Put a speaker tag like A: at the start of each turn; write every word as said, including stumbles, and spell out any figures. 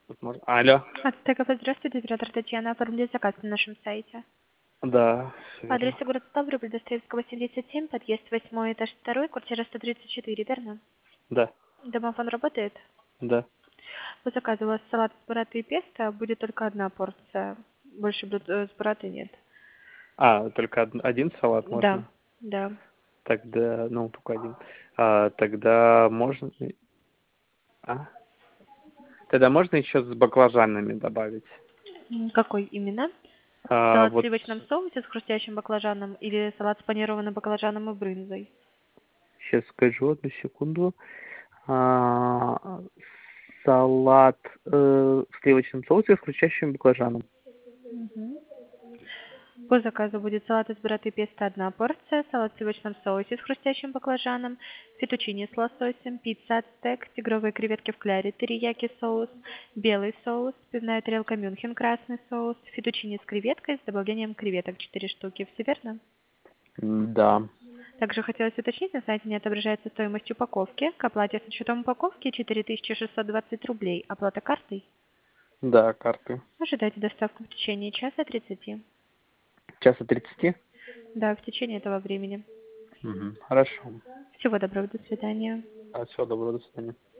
A: Вот можно- Алло.
B: Ацтеков, здравствуйте, оператор Татьяна. Оформили заказ на нашем сайте.
A: Да, все
B: По
A: верно.
B: адресу город Ставрополь, Достоевского, семьдесят семь, подъезд восьмой, этаж второй, квартира сто тридцать четыре, верно?
A: Да,
B: Домофон работает?
A: да.
B: По заказу у вас салат с бураты и песто, будет только одна порция. Больше блюд э, с бураты нет.
A: А, только од- один салат
B: Да,
A: можно?
B: да.
A: Тогда, ну, только один. А, тогда можно... А? Тогда можно еще с баклажанами добавить.
B: М, Какой именно?
A: А,
B: Салат в
A: вот
B: сливочном соусе с хрустящим баклажаном или салат с панированным баклажаном и брынзой?
A: сейчас скажу, одну секунду. А, салат э, в сливочном соусе с хрустящим баклажаном.
B: Мгм. По заказу будет салат из бураты и песто одна порция, салат в сливочном соусе с хрустящим баклажаном, фетучини с лососем, пицца ацтек, тигровые креветки в кляре, терияки соус, белый соус, пивная тарелка мюнхен, красный соус, фетучини с креветкой с добавлением креветок четыре штуки. Все верно?
A: М, Да,
B: Также хотелось уточнить, на сайте не отображается стоимость упаковки. К оплате с учетом упаковки четыре тысячи шестьсот двадцать рублей. Оплата картой.
A: да, карты.
B: Ожидайте доставку в течение часа тридцати.
A: Часа тридцати?
B: Да, в течение этого времени.
A: Мгм. Хорошо.
B: Всего доброго, до свидания.
A: А, всего доброго, до свидания.